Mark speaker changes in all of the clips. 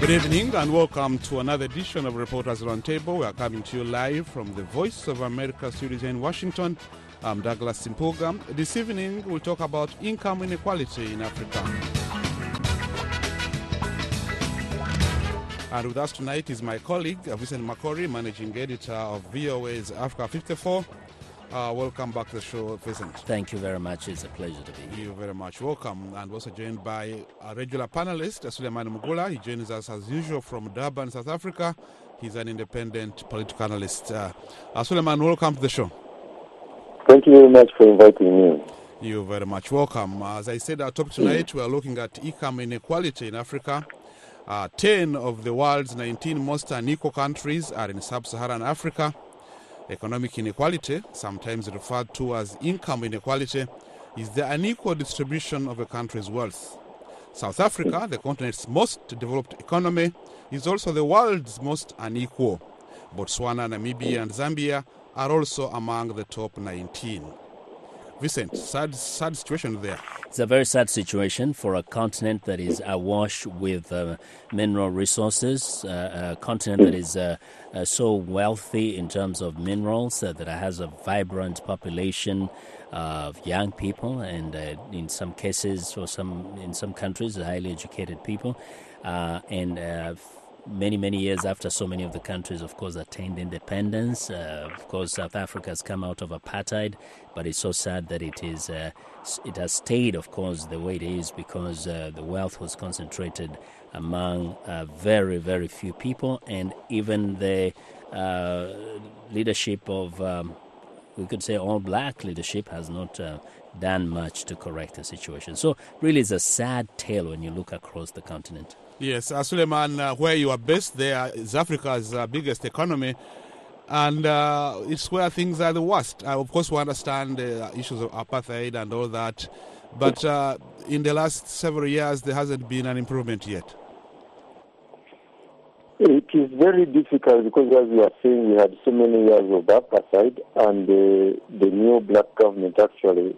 Speaker 1: Good evening and welcome to another edition of Reporters Roundtable. We are coming to you live from the Voice of America studios in Washington. I'm Douglas Simpuga. This evening we'll talk about income inequality in Africa. And with us tonight is my colleague, Vincent Makori, managing editor of VOA's Africa 54. Welcome back to the show, Vincent.
Speaker 2: Thank you very much. It's a pleasure to be here.
Speaker 1: You're very much welcome. And also joined by a regular panelist, Suleiman Mugula. He joins us as usual from Durban, South Africa. He's an independent political analyst. Suleiman, welcome to the show.
Speaker 3: Thank you very much for inviting me.
Speaker 1: You're very much welcome. As I said, our topic tonight, we are looking at income inequality in Africa. 10 of the world's 19 most unequal countries are in sub-Saharan Africa. Economic inequality, sometimes referred to as income inequality, is the unequal distribution of a country's wealth. South Africa, the continent's most developed economy, is also the world's most unequal. Botswana, Namibia, and Zambia are also among the top 19. Vincent, sad situation there.
Speaker 2: It's a very sad situation for a continent that is awash with mineral resources, a continent that is so wealthy in terms of minerals, that has a vibrant population of young people, and in some cases, in some countries, highly educated people, many years after so many of the countries, of course, attained independence. Of course, South Africa has come out of apartheid, but it's so sad that it has stayed, of course, the way it is, because the wealth was concentrated among very, very few people, and even the leadership of, we could say, all-black leadership has not done much to correct the situation. So really it's a sad tale when you look across the continent.
Speaker 1: Yes, Suleiman, where you are based there is Africa's biggest economy, and it's where things are the worst. Of course, we understand the issues of apartheid and all that, but in the last several years, there hasn't been an improvement yet.
Speaker 3: It is very difficult because, as you are saying, we had so many years of apartheid, and the new black government actually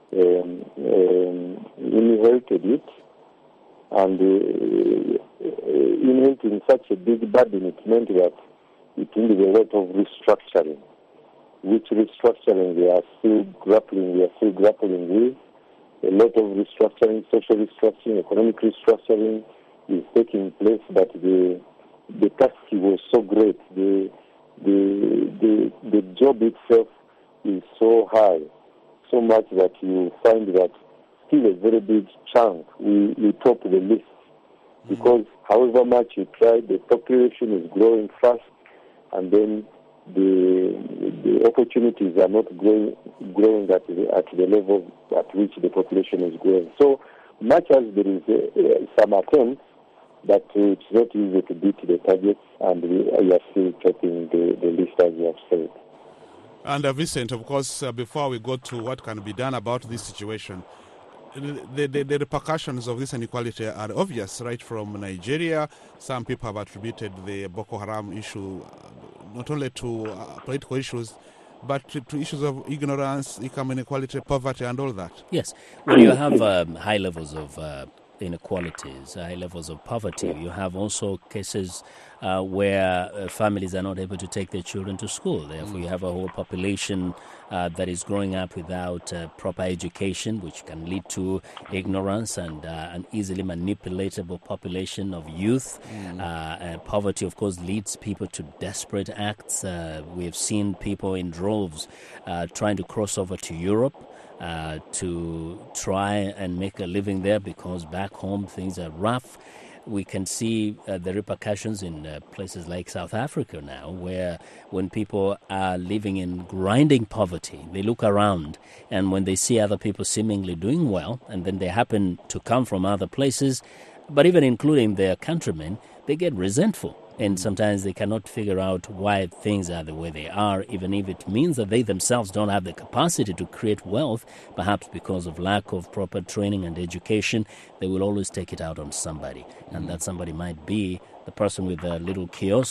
Speaker 3: inherited it. And inheriting such a big burden, it meant that it needed a lot of restructuring, which restructuring we are still grappling with. A lot of restructuring, social restructuring, economic restructuring is taking place, but the task was so great. The job itself is so high, so much that you find that still a very big chunk we top the list, because however much you try, the population is growing fast, and then the opportunities are not growing at the level at which the population is growing. So much as there is some attempts, but it's not easy to beat the targets, and we are still topping the list, as you have said.
Speaker 1: And Vincent, of course, before we go to what can be done about this situation, the repercussions of this inequality are obvious, right from Nigeria. Some people have attributed the Boko Haram issue not only to political issues, but to issues of ignorance, income inequality, poverty, and all that.
Speaker 2: Yes. When you have high levels of inequalities, high levels of poverty, you have also cases where families are not able to take their children to school. Therefore, you have a whole population that is growing up without proper education, which can lead to ignorance and an easily manipulatable population of youth. Poverty, of course, leads people to desperate acts. We have seen people in droves trying to cross over to Europe to try and make a living there, because back home things are rough. We can see the repercussions in places like South Africa now, where when people are living in grinding poverty, they look around, and when they see other people seemingly doing well, and then they happen to come from other places, but even including their countrymen, they get resentful. And sometimes they cannot figure out why things are the way they are, even if it means that they themselves don't have the capacity to create wealth, perhaps because of lack of proper training and education. They will always take it out on somebody. And that somebody might be the person with a little kiosk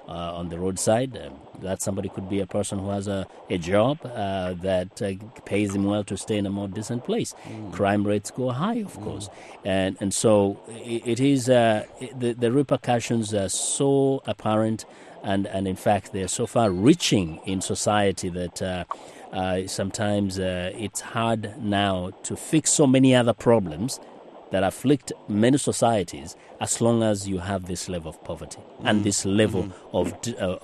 Speaker 2: on the roadside. That somebody could be a person who has a job that pays him well to stay in a more decent place. Crime rates go high, of course. And so it is, the repercussions are so apparent, and in fact they're so far-reaching in society that sometimes it's hard now to fix so many other problems that afflict many societies as long as you have this level of poverty and this level of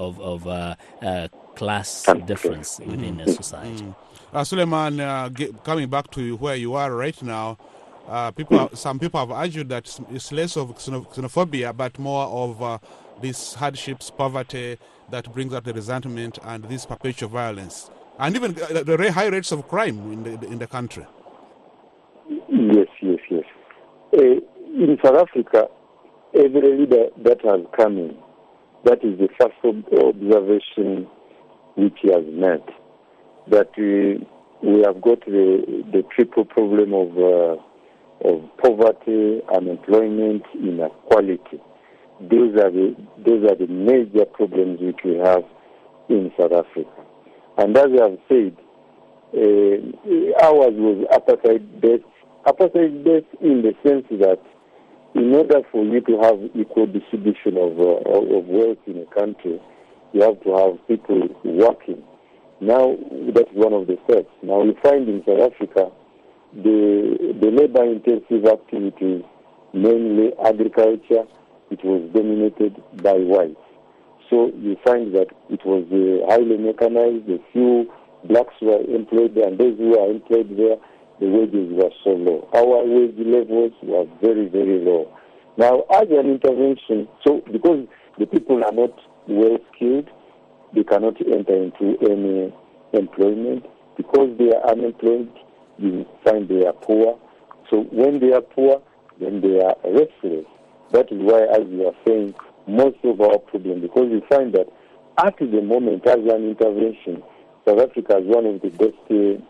Speaker 2: class difference within a society.
Speaker 1: Suleiman, coming back to where you are right now, some people have argued that it's less of xenophobia but more of these hardships, poverty that brings out the resentment and this perpetual violence, and even the high rates of crime in the country.
Speaker 3: Yes. In South Africa, every leader that has come in, that is the first observation which he has made, that we have got the triple problem of poverty, unemployment, inequality. Those are the major problems which we have in South Africa. And as I have said, ours was apartheid-based. Apartheid-based in the sense that in order for you to have equal distribution of wealth in a country, you have to have people working. Now, that's one of the steps. Now, we find in South Africa, the labor-intensive activities, mainly agriculture, it was dominated by whites. So you find that it was highly mechanized, a few blacks were employed there, and those who are employed there, the wages were so low. Our wage levels were very, very low. Now, as an intervention, so because the people are not well skilled, they cannot enter into any employment. Because they are unemployed, you find they are poor. So when they are poor, then they are restless. That is why, as you are saying, most of our problem, because we find that at the moment, as an intervention, South Africa is one of the best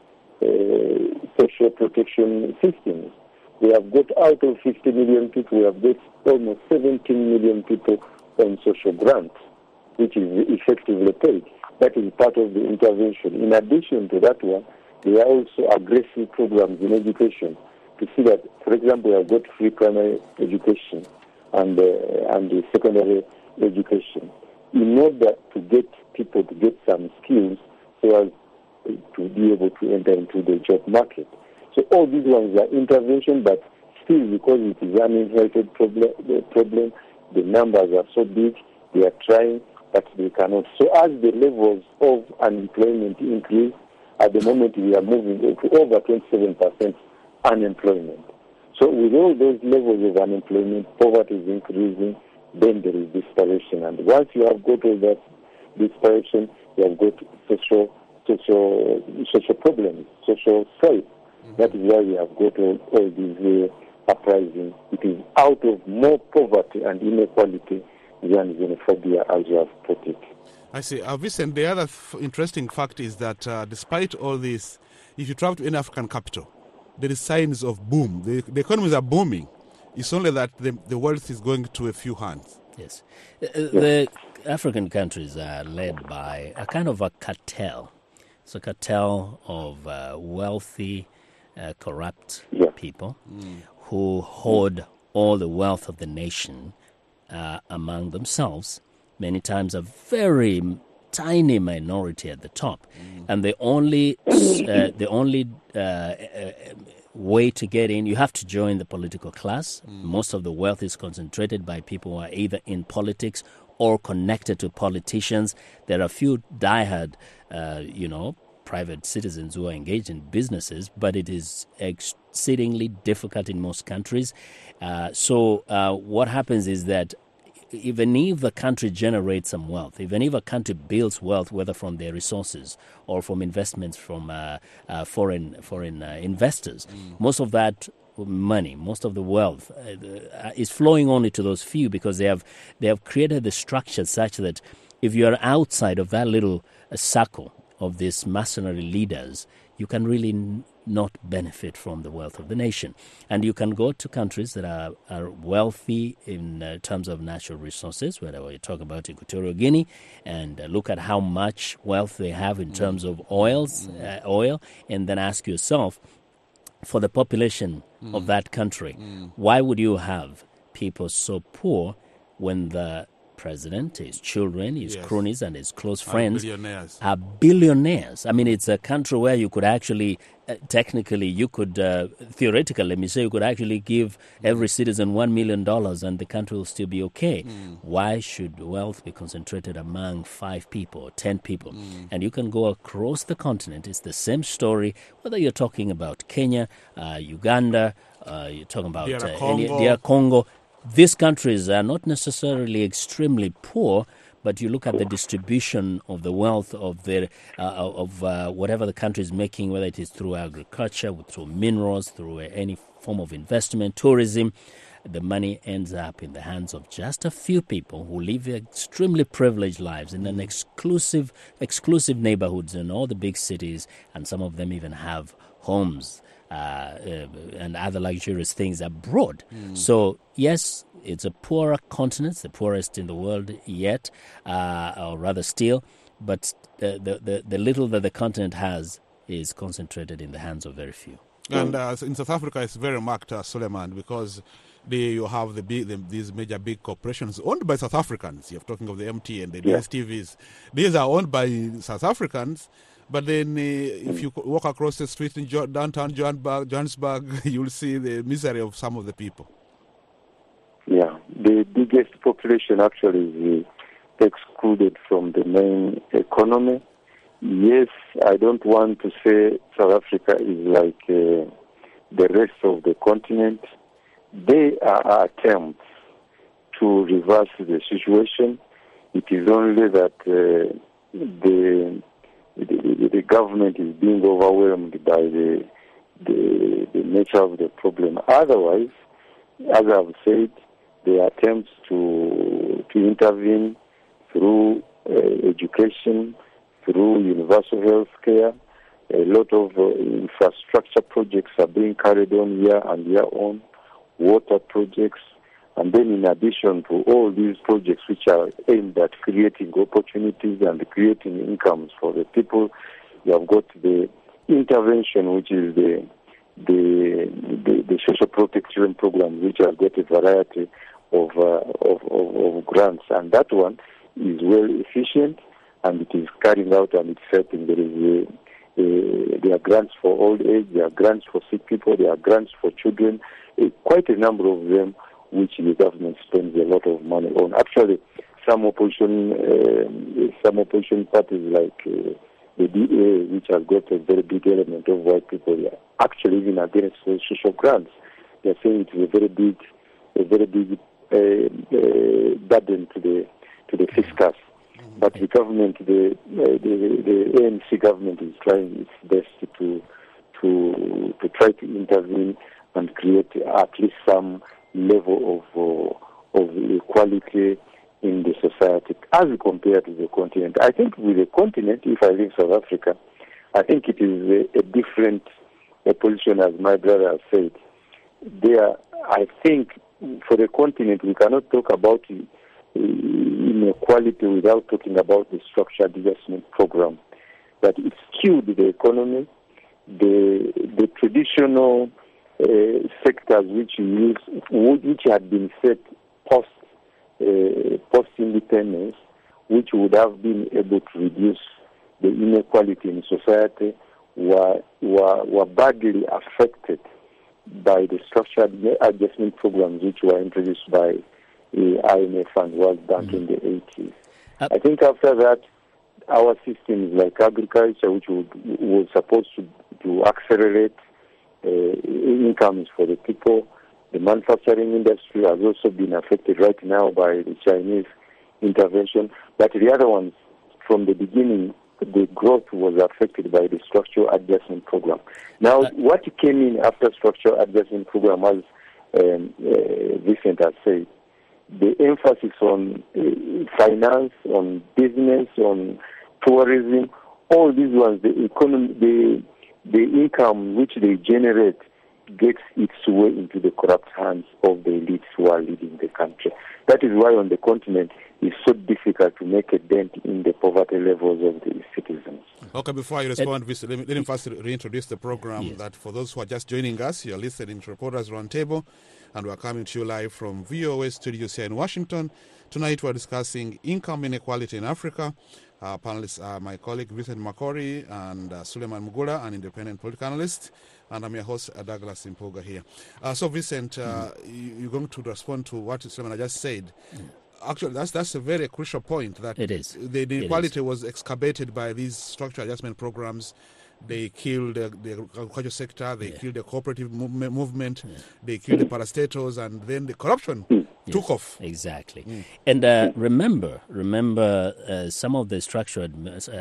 Speaker 3: social protection systems. We have got out of 50 million people, we have got almost 17 million people on social grants, which is effectively paid. That is part of the intervention. In addition to that one, there are also aggressive programs in education to see that, for example, we have got free primary education and the secondary education in order to get people to get some skills so as to be able to enter into the job market. So all these ones are intervention, but still, because it is an inherited problem, the numbers are so big, they are trying, but they cannot. So as the levels of unemployment increase, at the moment we are moving to over 27% unemployment. So with all those levels of unemployment, poverty is increasing, then there is desperation. And once you have got all that desperation, you have got social problems, social strife. That is why we have got all these uprisings. It is out of more poverty and inequality than xenophobia, as you have put it.
Speaker 1: I see. Vincent, the other interesting fact is that despite all this, if you travel to any African capital, there is signs of boom. The economies are booming. It's only that the wealth is going to a few hands.
Speaker 2: Yes. The African countries are led by a kind of a cartel. It's a cartel of wealthy, corrupt people who hoard all the wealth of the nation among themselves. Many times a very tiny minority at the top, and the only way to get in, you have to join the political class. Most of the wealth is concentrated by people who are either in politics or connected to politicians. There are a few diehard, private citizens who are engaged in businesses, but it is exceedingly difficult in most countries. So what happens is that even if the country generates some wealth, even if a country builds wealth, whether from their resources or from investments from foreign investors, most of that money, most of the wealth is flowing only to those few, because they have created the structure such that if you are outside of that little circle of these mercenary leaders, you can really not benefit from the wealth of the nation. And you can go to countries that are wealthy in terms of natural resources, whether we talk about Equatorial Guinea, and look at how much wealth they have in terms of oil, and then ask yourself, for the population of that country, why would you have people so poor when the president, his children, his cronies, and his close friends are billionaires? I mean, it's a country where you could actually, theoretically, you could actually give every citizen $1 million and the country will still be okay. Why should wealth be concentrated among 5 people or 10 people? And you can go across the continent. It's the same story, whether you're talking about Kenya, Uganda, you're talking about DR Congo. These countries are not necessarily extremely poor, but you look at the distribution of the wealth of whatever the country is making, whether it is through agriculture, through minerals, through any form of investment, tourism, the money ends up in the hands of just a few people who live extremely privileged lives in an exclusive neighborhoods in all the big cities, and some of them even have homes and other luxurious things abroad. So, yes, it's a poorer continent, the poorest in the world yet, or rather still, but the little that the continent has is concentrated in the hands of very few.
Speaker 1: And in South Africa, it's very marked, Suleiman, because you have these major big corporations owned by South Africans. You're talking of the MTN, the DSTVs. These are owned by South Africans. But then if you walk across the street in downtown Johannesburg, you'll see the misery of some of the people. Yeah, the biggest population actually is excluded from the main economy. Yes, I don't want to say South Africa is like the rest of the continent. There are attempts to reverse the situation. It is only that the government is being overwhelmed by the nature of the problem. Otherwise, as I've said, the attempts to intervene through education, through universal health care, a lot of infrastructure projects are being carried on year and year on, water projects, and then in addition to all these projects which are aimed at creating opportunities and creating incomes for the people, you have got the intervention, which is the social protection program, which has got a variety of grants, and that one is well efficient and it is carrying out and it's helping. There are grants for old age, there are grants for sick people, there are grants for children, quite a number of them which the government spends a lot of money on. Actually, some opposition parties like the DA, which has got a very big element of white people, they are actually even against social grants. They are saying it is a very big burden to the fiscus. But the government, the ANC government, is trying its best to try to intervene and create at least some level of equality in the society as compared to the continent. I think with the continent, if I leave South Africa, I think it is a different position, as my brother has said. There, I think for the continent, we cannot talk about inequality without talking about the structured adjustment program. That it skewed the economy, the traditional sectors which had been set post independence, which would have been able to reduce the inequality in society, were badly affected by the structured adjustment programs which were introduced by the IMF and World Bank in the 80s. I think after that, our systems like agriculture, which was supposed to accelerate incomes for the people, the manufacturing industry has also been affected right now by the Chinese intervention. But the other ones, from the beginning, the growth was affected by the structural adjustment program. Now, what came in after structural adjustment program, as Vincent has said, the emphasis on finance, on business, on tourism, all these ones, the economy,
Speaker 3: the income which they generate gets its way into the corrupt hands of the elites who are leading the country. That is why on the continent it's so difficult to make a dent in the poverty levels of the citizens.
Speaker 1: Okay, before I respond, let me first reintroduce the program.
Speaker 2: Yes.
Speaker 1: That for those who are just joining us, you're listening to Reporters Roundtable, and we're coming to you live from VOA studios here in Washington. Tonight we're discussing income inequality in Africa. Our panelists are my colleague Vincent Makori and Suleiman Mugula, an independent political analyst, and I'm your host, Douglas Impoga here. So Vincent, you're going to respond to what Suleiman just said. Actually, that's a very crucial point. That
Speaker 2: it is.
Speaker 1: The inequality was exacerbated by these structural adjustment programs. They killed the agriculture sector. They killed the cooperative movement. They killed the parastatals, and then the corruption took off.
Speaker 2: Exactly. And remember, some of the structural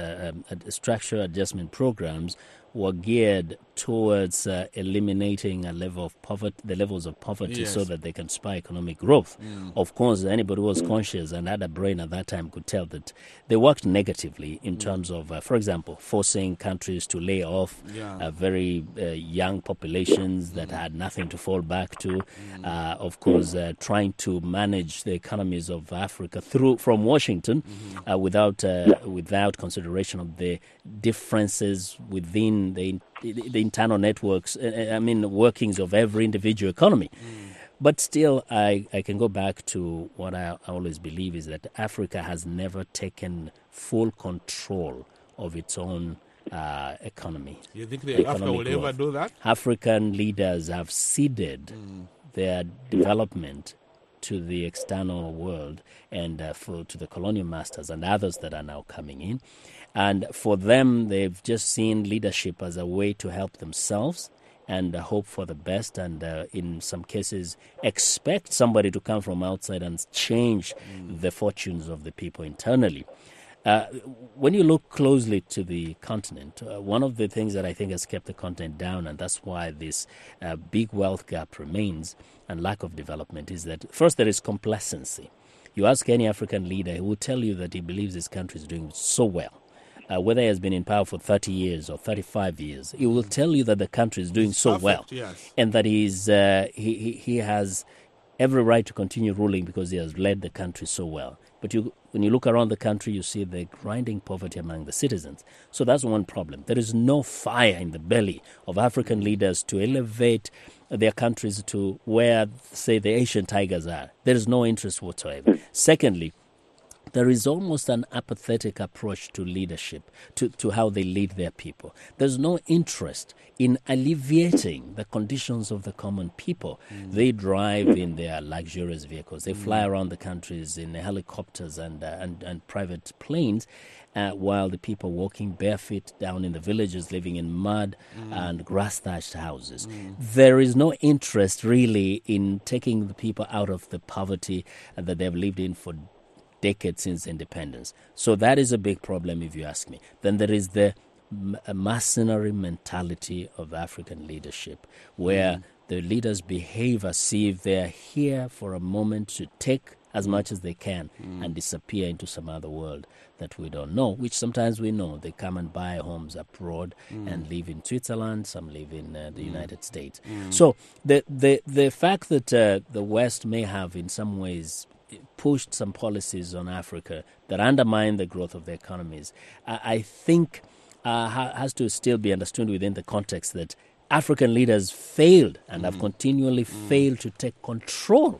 Speaker 2: adjustment programs were geared towards eliminating the levels of poverty, so that they can spur economic growth. Of course, anybody who was conscious and had a brain at that time could tell that they worked negatively in terms of, for example, forcing countries to lay off very young populations that had nothing to fall back to. Of course, trying to manage the economies of Africa from Washington without consideration of the differences within the internal networks, workings of every individual economy. But still, I can go back to what I always believe is that Africa has never taken full control of its own economy.
Speaker 1: You think Africa will ever do that?
Speaker 2: African leaders have ceded their development to the external world and to the colonial masters and others that are now coming in. And for them, they've just seen leadership as a way to help themselves and hope for the best, and in some cases expect somebody to come from outside and change the fortunes of the people internally. When you look closely to the continent, one of the things that I think has kept the continent down, and that's why this big wealth gap remains and lack of development, is that first there is complacency. You ask any African leader, he will tell you that he believes his country is doing so well. Whether he has been in power for 30 years or 35 years, he will tell you that the country is doing so well, and that he has every right to continue ruling because he has led the country so well. But when you look around the country, you see the grinding poverty among the citizens. So that's one problem. There is no fire in the belly of African leaders to elevate their countries to where, say, the Asian tigers are. There is no interest whatsoever. Secondly, there is almost an apathetic approach to leadership, to how they lead their people. There's no interest in alleviating the conditions of the common people. They drive in their luxurious vehicles. They fly around the countries in helicopters and private planes, while the people walking barefoot down in the villages, living in mud and grass-thatched houses. There is no interest really in taking the people out of the poverty that they've lived in for decades since independence. So that is a big problem, if you ask me. Then there is the mercenary mentality of African leadership, where the leaders behave as if they're here for a moment to take as much as they can and disappear into some other world that we don't know, which sometimes we know. They come and buy homes abroad and live in Switzerland, some live in the United States. So the fact that the West may have in some ways pushed some policies on Africa that undermine the growth of the economies, I think has to still be understood within the context that African leaders failed and have continually failed to take control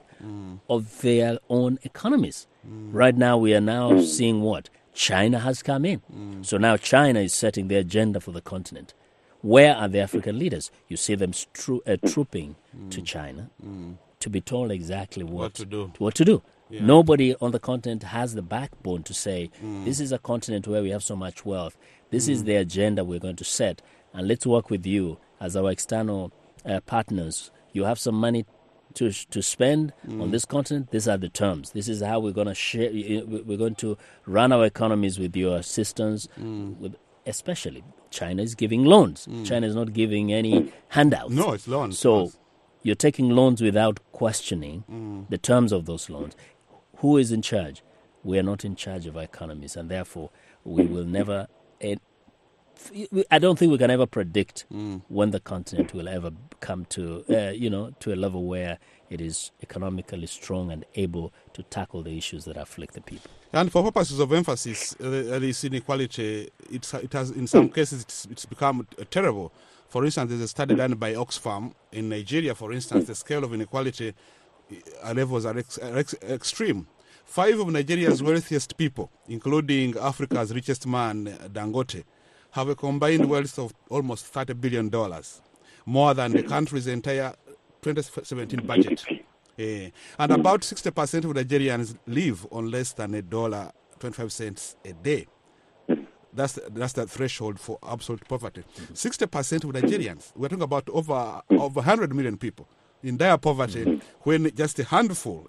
Speaker 2: of their own economies. Right now, we are now seeing what? China has come in. So now China is setting the agenda for the continent. Where are the African leaders? You see them trooping to China to be told exactly what to do. Yeah. Nobody on the continent has the backbone to say, this is a continent where we have so much wealth. This is the agenda we're going to set, and let's work with you as our external partners. You have some money to spend on this continent. These are the terms. This is how we're going to share. We're going to run our economies with your assistance. Especially, China is giving loans. China is not giving any handouts.
Speaker 1: No, it's loans.
Speaker 2: So you're taking loans without questioning the terms of those loans. Who is in charge? We are not in charge of our economies, and therefore we will never I don't think we can ever predict when the continent will ever come to, to a level where it is economically strong and able to tackle the issues that afflict the people.
Speaker 1: And for purposes of emphasis, this inequality, it has in some cases it's become terrible. For instance, there's a study done by Oxfam in Nigeria. For instance, the scale of inequality levels are extreme. 5 of Nigeria's wealthiest people, including Africa's richest man, Dangote, have a combined wealth of almost $30 billion, more than the country's entire 2017 budget. And about 60% of Nigerians live on less than $1.25 a day. That's the threshold for absolute poverty. 60% of Nigerians, we're talking about over 100 million people in dire poverty, when just a handful,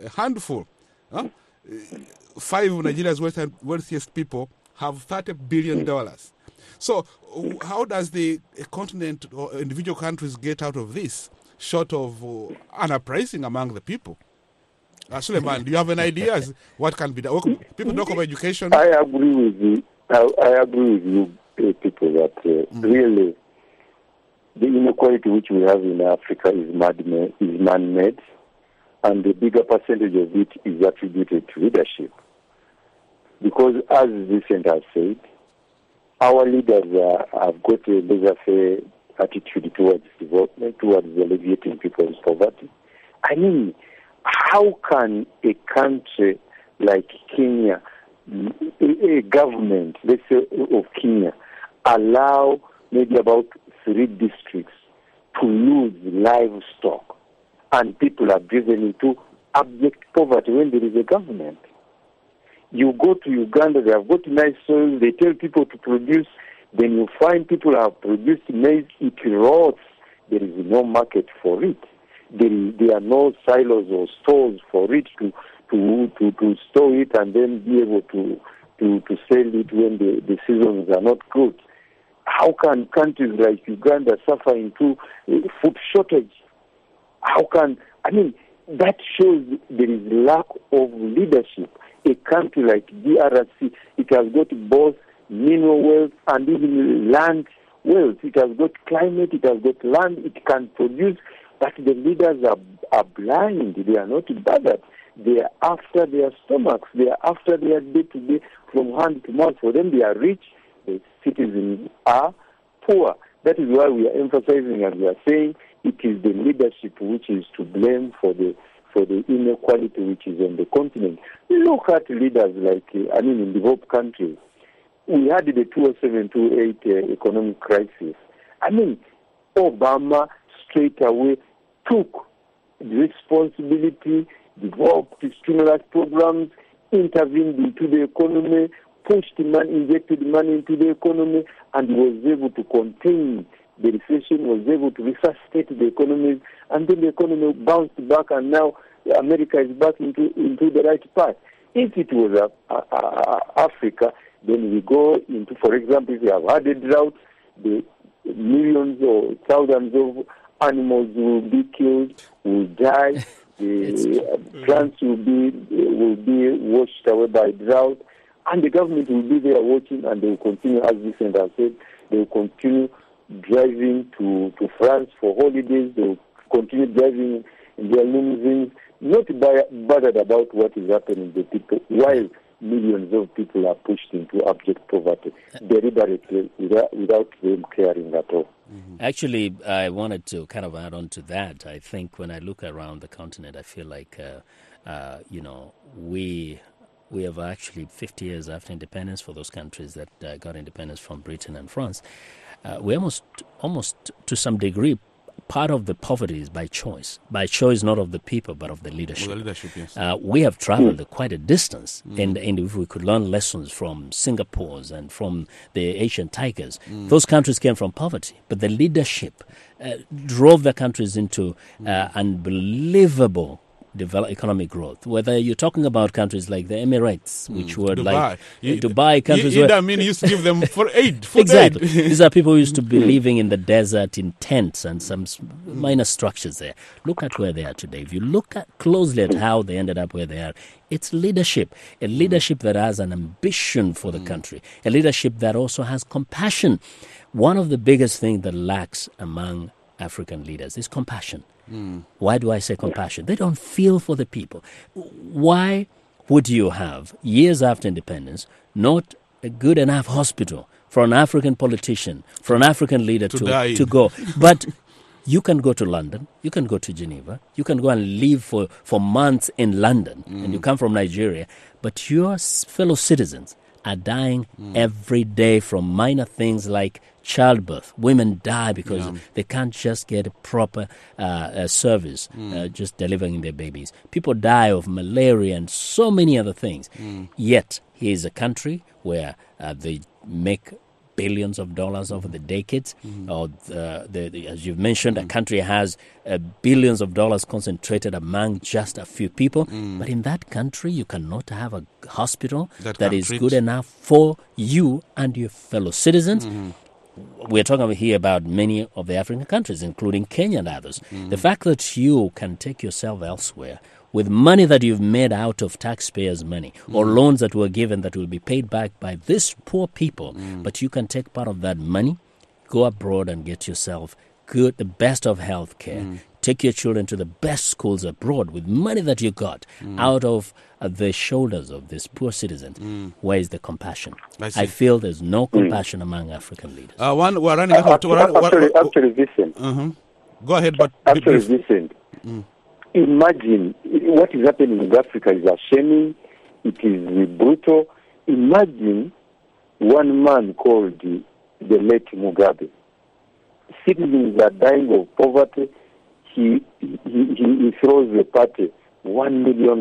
Speaker 1: 5 of Nigeria's wealthiest people have $30 billion. So how does the continent or individual countries get out of this, short of an uprising among the people? Suleiman, do you have an idea as what can be done? People talk about education.
Speaker 3: I agree with you. I agree with you, people, that really the inequality which we have in Africa is man-made, and the bigger percentage of it is attributed to leadership. Because, as Vincent has said, our leaders have got a laissez-faire attitude towards development, towards alleviating people's poverty. I mean, how can a country like Kenya, a government, let's say, of Kenya, allow maybe about 3 districts to lose livestock and people are driven into abject poverty when there is a government? You go to Uganda, they have got nice soil, they tell people to produce, then you find people have produced maize, it rots, there is no market for it. There are no silos or stores for it to store it and then be able to sell it when the seasons are not good. How can countries like Uganda suffer into food shortage? That shows there is lack of leadership. A country like DRC, it has got both mineral wealth and even land wealth. It has got climate, it has got land, it can produce, but the leaders are blind. They are not bothered. They are after their stomachs. They are after their day-to-day, from hand to mouth. For them, they are rich. The citizens are poor. That is why we are emphasizing and we are saying it is the leadership which is to blame for the inequality which is on the continent. Look at leaders like, in developed countries. We had the 2007-2008 economic crisis. Obama straight away took responsibility, developed stimulus programs, intervened into the economy, pushed money, injected money into the economy, and was able to contain the recession, was able to resuscitate the economy, and then the economy bounced back, and now America is back into the right path. If it was Africa, then we go into, for example, if you have had a drought, the millions or thousands of animals will be killed, will die, the plants will be washed away by drought, and the government will be there watching, and they will continue, as Vincent has said, they will continue driving to France for holidays, they will continue driving in their limousines, not bothered about what is happening to people, while millions of people are pushed into abject poverty deliberately without them caring at all.
Speaker 2: Actually, I wanted to kind of add on to that. I think when I look around the continent, I feel like, we have actually 50 years after independence for those countries that got independence from Britain and France. We almost to some degree, part of the poverty is by choice. By choice, not of the people, but of the leadership.
Speaker 1: Well, the leadership, yes.
Speaker 2: We have traveled quite a distance, and if we could learn lessons from Singapore's and from the Asian tigers, those countries came from poverty, but the leadership drove the countries into unbelievable economic growth. Whether you're talking about countries like the Emirates, which were
Speaker 1: Dubai.
Speaker 2: like Dubai countries,
Speaker 1: Idi
Speaker 2: where
Speaker 1: Amin used to give them for aid. Food
Speaker 2: exactly.
Speaker 1: aid.
Speaker 2: These are people who used to be living in the desert in tents and some minor structures there. Look at where they are today. If you look closely at how they ended up where they are, it's leadership. A leadership that has an ambition for the country. A leadership that also has compassion. One of the biggest things that lacks among African leaders is compassion. Why do I say compassion? They don't feel for the people. Why would you have, years after independence, not a good enough hospital for an African politician, for an African leader to go? But you can go to London, you can go to Geneva, you can go and live for months in London, and you come from Nigeria, but your fellow citizens are dying every day from minor things like childbirth. Women die because they can't just get a proper service, just delivering their babies. People die of malaria and so many other things. Yet, here is a country where they make billions of dollars over the decades. Or as you've mentioned, a country has billions of dollars concentrated among just a few people. But in that country, you cannot have a hospital that is good enough for you and your fellow citizens. We're talking here about many of the African countries, including Kenya and others. The fact that you can take yourself elsewhere with money that you've made out of taxpayers' money or loans that were given that will be paid back by these poor people, but you can take part of that money, go abroad and get yourself the best of health care, take your children to the best schools abroad with money that you got out of the shoulders of these poor citizens. Where is the compassion? I feel there's no compassion among African leaders.
Speaker 1: We're running out of
Speaker 3: Actually, listen.
Speaker 1: Go ahead, but
Speaker 3: actually, listen. Imagine what is happening in Africa is shaming. It is brutal. Imagine one man called the late Mugabe. Citizens are dying of poverty. He throws the party $1 million.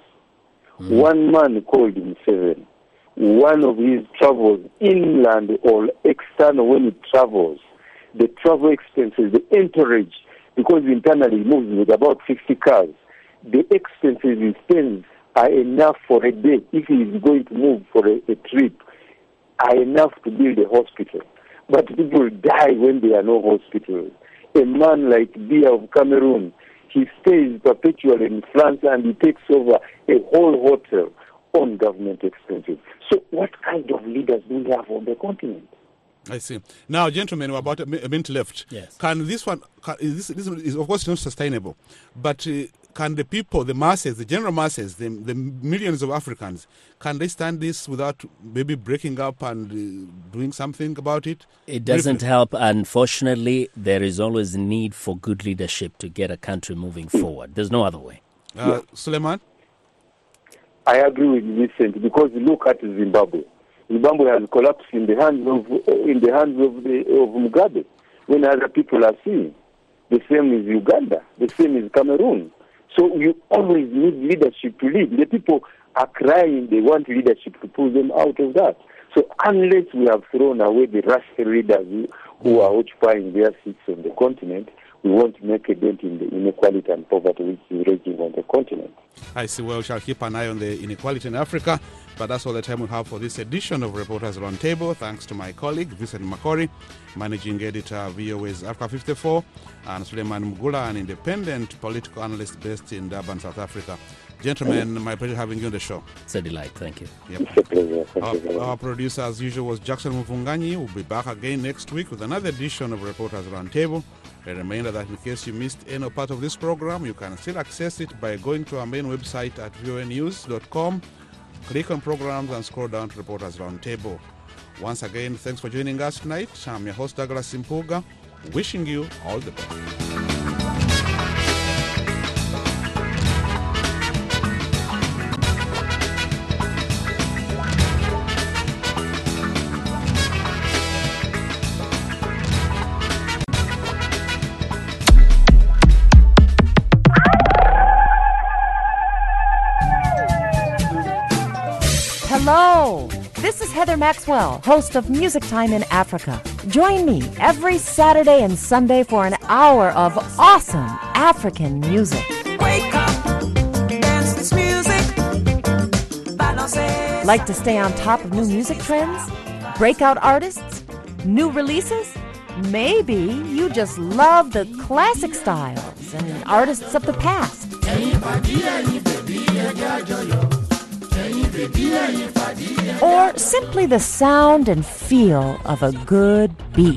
Speaker 3: One man called Museveni. One of his travels, inland or external, when he travels, the travel expenses, the entourage, because internally he moves with about 50 cars, the expenses he spends are enough for a day. If he is going to move for a trip, are enough to build a hospital. But people die when there are no hospitals. A man like Biya of Cameroon, he stays perpetually in France and he takes over a whole hotel on government expenses. So what kind of leaders do we have on the continent?
Speaker 1: I see. Now, gentlemen, we're about a minute left.
Speaker 2: Yes.
Speaker 1: Can this one, this is of course not sustainable, but can the people, the masses, the general masses, the millions of Africans, can they stand this without maybe breaking up and doing something about it?
Speaker 2: It doesn't help. Unfortunately, there is always a need for good leadership to get a country moving forward. There's no other way.
Speaker 1: Suleiman?
Speaker 3: I agree with Vincent, because look at Zimbabwe. Zimbabwe has collapsed in the hands of Mugabe, when other people are seeing. The same is Uganda. The same is Cameroon. So you always need leadership to lead. The people are crying. They want leadership to pull them out of that. So unless we have thrown away the rational leaders who are occupying their seats on the continent, we won't make a dent in the inequality and poverty which is raging on the continent.
Speaker 1: I see. Well, we shall keep an eye on the inequality in Africa. But that's all the time we have for this edition of Reporters Roundtable. Thanks to my colleague, Vincent Makori, managing editor, VOA's Africa 54, and Suleiman Mugula, an independent political analyst based in Durban, South Africa. Gentlemen, my pleasure having you on the show.
Speaker 2: It's a delight. Thank you.
Speaker 1: Yep.
Speaker 3: It's a pleasure. Thank you.
Speaker 1: Our producer, as usual, was Jackson Mufunganyi. We'll be back again next week with another edition of Reporters Roundtable. A reminder that in case you missed any part of this program, you can still access it by going to our main website at voanews.com. Click on programs and scroll down to Reporters Roundtable. Once again, thanks for joining us tonight. I'm your host, Douglas Simpuga, wishing you all the best.
Speaker 4: Hello, this is Heather Maxwell, host of Music Time in Africa. Join me every Saturday and Sunday for an hour of awesome African music.
Speaker 5: Wake up.
Speaker 4: Like to stay on top of new music trends? Breakout artists? New releases? Maybe you just love the classic styles and artists of the past. Or simply the sound and feel of a good beat.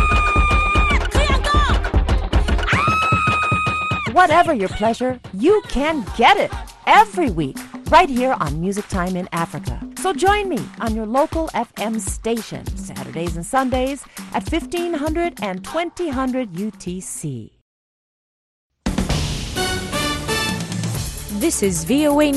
Speaker 4: Whatever your pleasure, you can get it every week right here on Music Time in Africa. So join me on your local FM station, Saturdays and Sundays at 1500 and 2000 UTC.
Speaker 5: This is VOA